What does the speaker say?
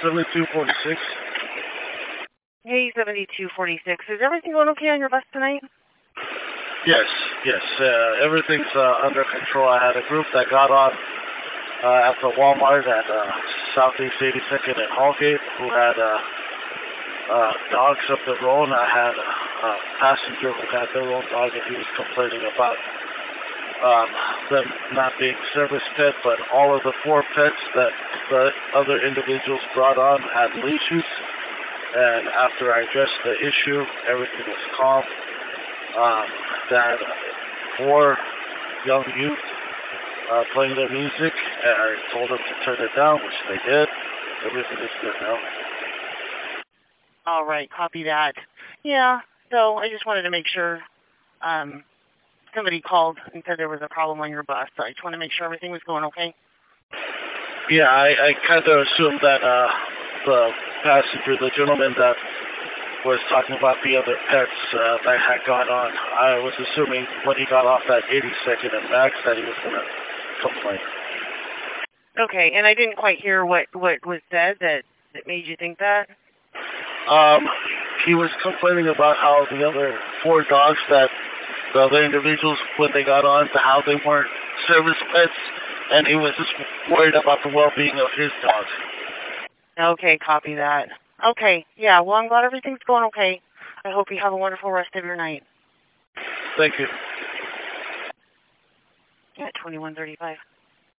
7246. Hey, 7246. Is everything going okay on your bus tonight? Yes. Everything's under control. I had a group that got on at the Walmart at Southeast 82nd and Hallgate who had dogs up the road. I had a passenger who had their own dog, and he was complaining about them not being service pet, but all of the 4 pets that the other individuals brought on had leashes. And after I addressed the issue, everything was calm. That 4 young youth playing their music, and I told them to turn it down, which they did. Everything is good now. All right, copy that. Yeah, so I just wanted to make sure somebody called and said there was a problem on your bus. So I just want to make sure everything was going okay. Yeah, I kind of assumed that the passenger, the gentleman that was talking about the other pets that had got on, I was assuming when he got off that 82nd and Max that he was going to complain. Okay, and I didn't quite hear what was said that made you think that. He was complaining about how the other 4 dogs that the other individuals, when they got on, to how they weren't service pets, and he was just worried about the well-being of his dogs. Okay, copy that. Okay, yeah, well, I'm glad everything's going okay. I hope you have a wonderful rest of your night. Thank you. Yeah, 2135.